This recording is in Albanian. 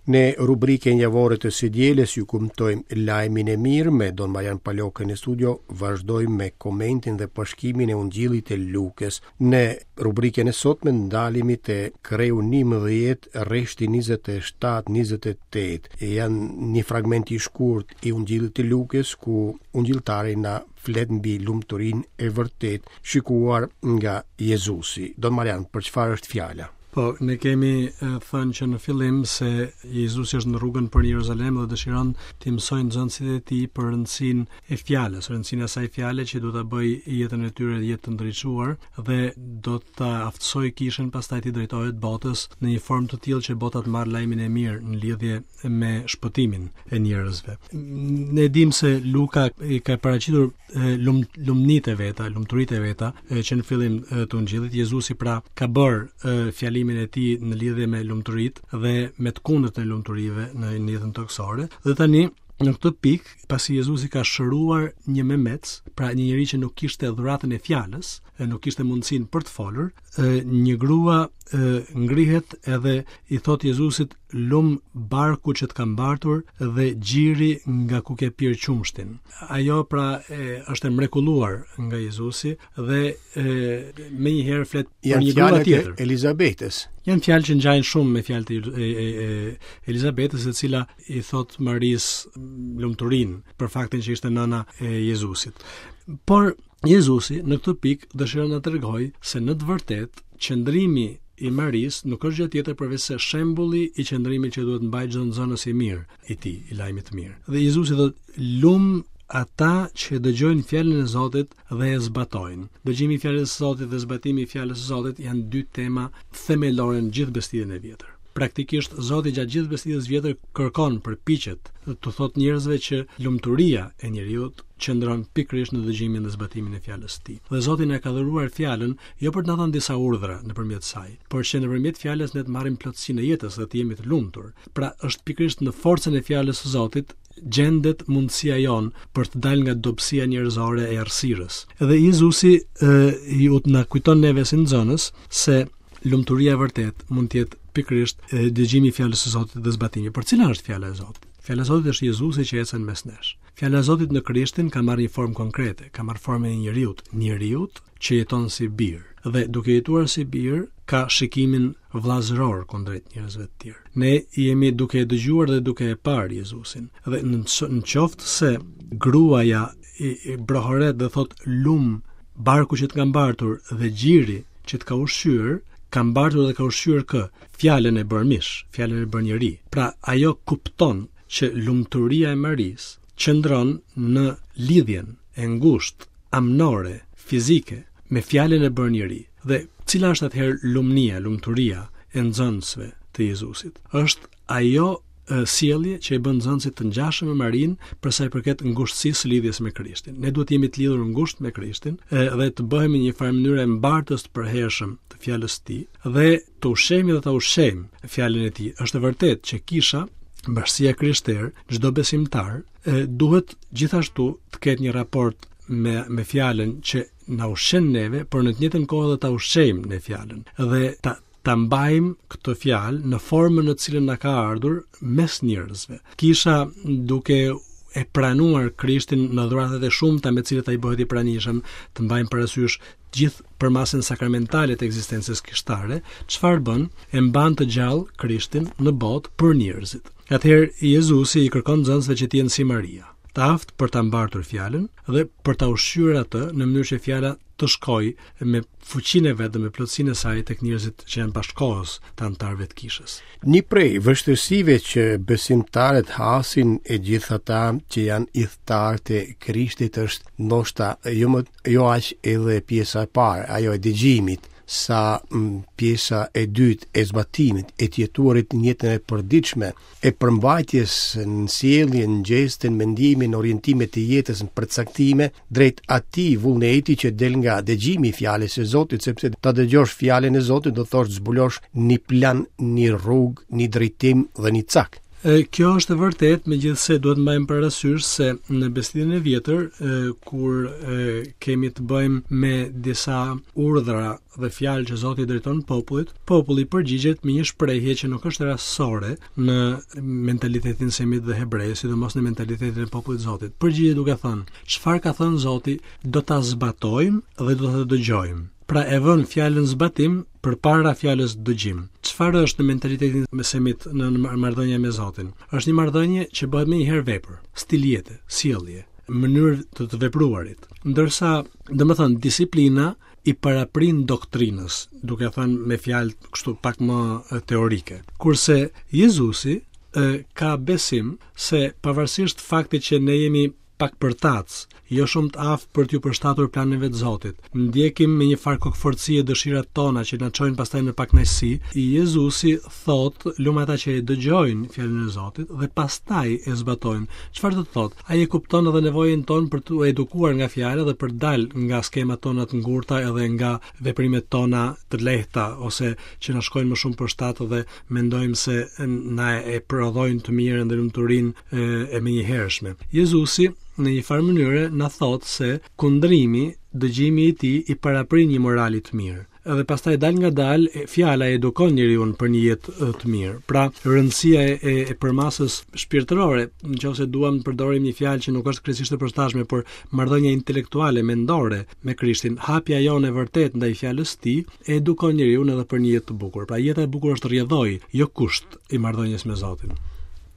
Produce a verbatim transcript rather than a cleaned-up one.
Në rubrikën javore të së dielës ju kumtojmë lajmin e mirë me Don Marian Palokën në studio, vazhdojmë me komentin dhe pashkimin e Ungjillit të Lukës. Në rubrikën e sotme ndalemi te Kreu njëmbëdhjetë rreshti njëzet e shtatë njëzet e tetë. E janë një fragment i shkurt i Ungjillit të Lukës ku ungjilltari na flet mbi lumturinë e vërtet shikuar nga Jezusi. Don Marian, për çfarë është fjala? Po, ne kemi uh, thënë që në fillim se Jezusi është në rrugën për Jeruzalem dhe dëshiron të mësojnë nxënësit e tij për rëndësinë e fjalës, rëndësinë e asaj fjale që do ta bëjë jetën e tyre jetë të ndriçuar dhe do ta aftësojë kishën pastaj të drejtohet botës në një formë të tillë që bota të marrë lajmin e mirë në lidhje me shpëtimin e njerëzve. Ne dimë se Luka i ka paraqitur lum, lumnitë e veta, lumturitë e veta që në fillim të Ungjillit Jezusi pra ka bërë fjali e tij në lidhje me lumturitë dhe me të kundërt në lumturive në jetën toksore. Dhe tani në këtë pikë, pasi Jezusi ka shëruar një memec, pra një njeri që nuk kishte dhuratën e fjalës, nuk kishte mundësinë për të folur, një grua ngrihet edhe i thot Jezusit: "Lum barku që të ka mbartur dhe gjiri nga ku ke pirë qumshtin." Ajo pra e, është e mrekulluar nga Jezusi dhe menjëherë flet për një grua tjetër. Elizabetës. Janë fjalë që ngjajnë shumë me fjalët e, e, e Elizabetës, e cila i thot Maris lumturinë për faktin që ishte nëna e Jezusit. Por Jezusi në këtë pikë dëshiron të tregojë se në të vërtetë qëndrimi i Maris nuk është gjë tjetër përveç se shembulli i qëndrimit që duhet mbajë çdo nxënës i mirë i tij, i lajmit të mirë. Dhe Jezusi thotë: "Lum ata që dëgjojnë fjalën e Zotit dhe e zbatojnë." Dëgjimi i fjalës së Zotit dhe zbatimi i fjalës së Zotit janë dy tema themelore në gjithë besëditjen e vjetër. Praktikisht Zoti gjatë gjithë besëditjes vjetër kërkon, përpiqet të thotë njerëzve që lumturia e njeriu qëndron pikërisht në dëgjimin dhe zbatimin e fjalës së tij. Dhe Zoti na ka dhuruar fjalën jo për të na dhënë disa urdhra nëpërmjet saj, por që nëpërmjet fjalës ne të marrim plotësinë e jetës dhe të jemi të lumtur. Pra është pikërisht në forcën e fjalës së Zotit gjendet mundësia jon për të dalë nga dobësia njerëzore e errësirës. Edhe Jezusi ju na kujton neve si nxënës se lumturia e vërtet mund të jetë pikërisht dëgjimi i fjalës së Zotit dhe zbatimi. Por cila është fjala e Zotit? Fjala e Zotit është Jezusi që ecën mes nesh. Fjala e Zotit në Krishtin ka marrë një formë konkrete, ka marrë formën e njeriut, njeriut që jeton si bir. Dhe duke jetuar si bir, ka shikimin vllazëror kundrejt njerëzve të tjerë. Ne jemi duke e dëgjuar dhe duke e parë Jezusin. Dhe në, në qoftë se gruaja i, i brohoret dhe thot: "Lum barku që të ka mbartur dhe gjiri që të ka ushqyer", ka mbartur dhe ka ushqyer kë? Fjalën e bërë mish, fjalën e bërë njeri. Pra ajo kupton që lumturia e Maris qëndron në lidhjen e ngushtë, amnore, fizike me fjalën e bërë njeri. Dhe cila është atëherë lumnia, lumturia e nxënësve të Jezusit? Është ajo e, sjellje që i bën nxënësit të ngjashëm me Marin për sa i përket ngushtësisë lidhjes me Krishtin. Ne duhet jemi të lidhur ngushtë me Krishtin e, dhe të bëhemi një farë mënyrë mbartës të përhershëm të fjalës së tij dhe të ushqejmë dhe të ushqejmë fjalën e tij. Është e vërtetë që kisha bashkësia krishtere, çdo besimtar e, duhet gjithashtu të ketë një raport me me fjalën që na ushqen neve, por në të njëjtën kohë dhe ta ushqejmë në fjalën dhe ta ta mbajmë këtë fjalë në formën në të cilën na ka ardhur mes njerëzve. Kisha duke e pranuar Krishtin në dhuratat e shumta me të cilat ai bëhet i pranishëm, të mbajmë parasysh gjithë përmasën sakramentale të ekzistencës kishtare, çfarë bën? E mban të gjallë Krishtin në botë për njerëzit. Atëherë Jezusi i kërkon nxënësve që të jenë si Maria, të aftë për ta mbartur fjalën dhe për ta ushqyer atë në mënyrë që fjala të shkojë me fuqinë e vet dhe me plotësinë e saj tek njerëzit që janë bashkëkohës të anëtarëve të kishës. Një prej vështirësive që besimtarët hasin e gjithë ata që janë idhëtar të Krishtit është ndoshta jo më jo aq edhe pjesa e parë, ajo e dëgjimit, sa m, pjesa e dytë e zbatimit, e të jetuarit në jetën e përditshme, e përmbajtjes në sjellje, në gjeste, në mendimin, në orientimet të jetës, në përcaktime drejt atij vullneti që del nga dëgjimi i fjalës së Zotit, sepse ta dëgjosh fjalën e Zotit do thosh zbulosh një plan, një rrugë, një drejtim dhe një cak. Kjo është e vërtet, megjithse duhet mbajmë parasysh se në Besëdin e Vjetër, kur kemi të bëjmë me disa urdhra dhe fjalë që Zoti drejton popullit, populli përgjigjet me një shprehje që nuk është rastësore në mentalitetin semit dhe hebrej, sidomos në mentalitetin e popullit të Zotit. Përgjigjet duke thënë, çfarë ka thënë Zoti, do ta zbatojmë dhe do ta dëgjojmë. Pra e vën fjalën zbatim përpara fjalës dëgjim. Çfarë është në mentalitetin e semit në marrëdhënia me Zotin? Është një marrëdhënie që bëhet më një herë vepër, stil jete, sjellje, mënyrë të të vepruarit. Ndërsa, domethënë, disiplina i paraprin doktrinës, duke thënë me fjalë kështu pak më teorike. Kurse Jezusi e, ka besim se pavarësisht faktit që ne jemi pak përtac, jo shumë të aftë për t'ju përshtatur planeve të Zotit. Ndjekim me një farë kokëforcie dëshirat tona që na çojnë pastaj në pakënaqësi. Jezusi thot, lumë ata që e dëgjojnë fjalën e Zotit dhe pastaj e zbatojnë. Çfarë do të thotë? Ai e kupton edhe nevojën tonë për të edukuar nga fjala dhe për dal nga skemat tona të ngurta edhe nga veprimet tona të lehta ose që na shkojnë më shumë për shtat dhe mendojmë se na e prodhojnë të mirën dhe lumturinë e, e menjëhershme. Jezusi në një farë mënyre na thot se kundrimi, dëgjimi i tij i paraprin një morali të mirë. Edhe pastaj dal nga dal fjala edukon njeriu për një jetë të mirë. Pra, rëndësia e, e përmasës shpirtërore, nëse duam të përdorim një fjalë që nuk është kryesisht e përshtatshme, por marrëdhënia intelektuale, mendore me Krishtin, hapja jonë e vërtet ndaj fjalës së tij edukon njeriu edhe për një jetë të bukur. Pra, jeta e bukur është rrjedhoi, jo kusht i marrëdhënies me Zotin.